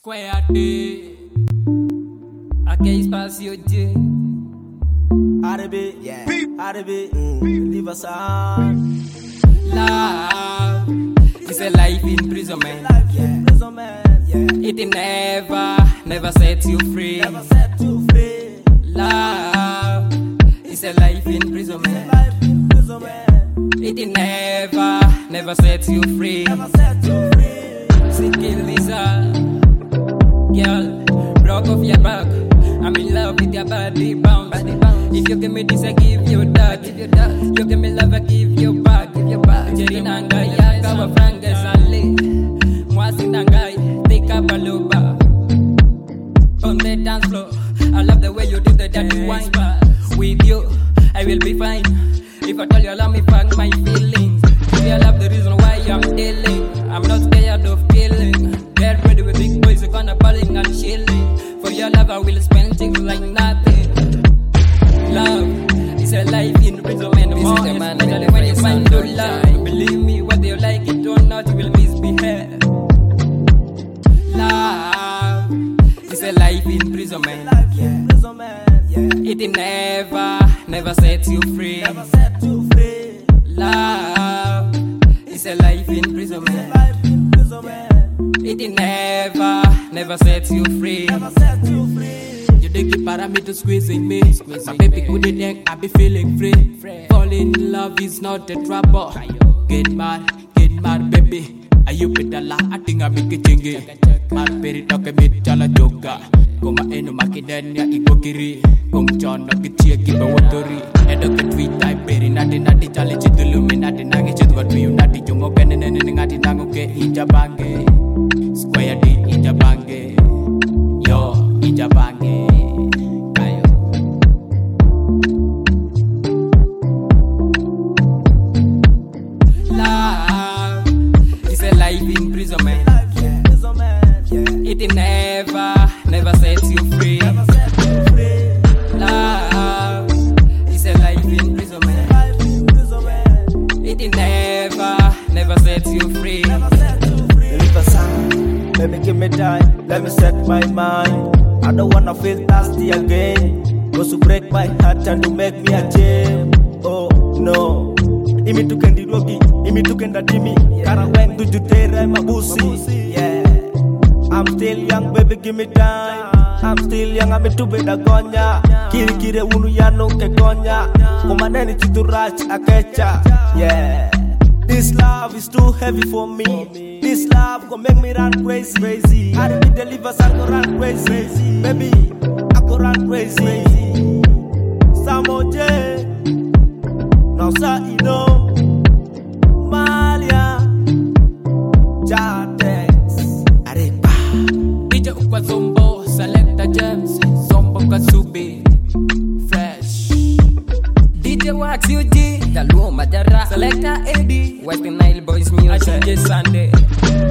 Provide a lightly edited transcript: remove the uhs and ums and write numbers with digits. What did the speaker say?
Square D. Aqui espaço de Arabi, yeah. Arabi, leave us on. love. It's a life imprisonment. It never set you free. Love. It's a life imprisonment. It never set you free. Seeking Lisa, girl, broke off your back. I'm in love with your body bounce. If you give me this, I give you that. You give me love, I give you back. Jerry Nanga, Yaka, Franga, Sally. Mwasi Nangai, take up a luba. On the dance floor, I love the way you do the dirty wine. With you, I will be fine. If I tell you, allow me back my feelings. If you love the reason why I'm dealing, I'm not scared of killing. Get ready with big boys, you're gonna balling and chilling. For your love, I will spend things like nothing. Love is a life in imprisonment. More especially when you find no love. Believe me, whether you like it or not, you will misbehave. Love is a life in imprisonment. It never sets you free. Love is a life in imprisonment. It never sets you free. You dig it para me to squeezing me. My baby good in neck, I be feeling free. Fall in love is not a trouble. Get mad, baby. Are you pedala? I think I make it chingy. My baby talk a bit chala joga. Koma eno makiden ya iko kiri. Kung John no kichia kiba watori. Edo ke tweet type peri nati chale chitulu mi nati nangi chitwa tuyu nati chungo kene nene ngati nango ke ijabange. Square D ijabange. Yo ijabange. Love is a life imprisonment. It never sets you free. Love is a life imprisonment. It never sets you free. Leave us on. Baby, give me time. Let me set my mind. I don't wanna feel thirsty again. Goes to break my heart and to make me a gem. Oh no. Imi tukendi rogi, imi tukenda dimi. Karaweng tujutere mabusi. Yeah. I'm still young, baby, give me time. I'm still young, I'm too big a gonya. Kiri unu yano ke gonya. Kumaneni chiturach akecha. Yeah. This love is too heavy for me. This love gon' make me run crazy. I don't deliver, I go run crazy. Baby, I go run crazy. Samoje, now sa ino, Malia, Jatex, Arepa. DJ Ukwa Zombo, Selecta Gems, Zombo Kasubi, Fresh. DJ Wax UG, Daluo Madara, Selecta AD, Western Nile Boys Music, Sunday.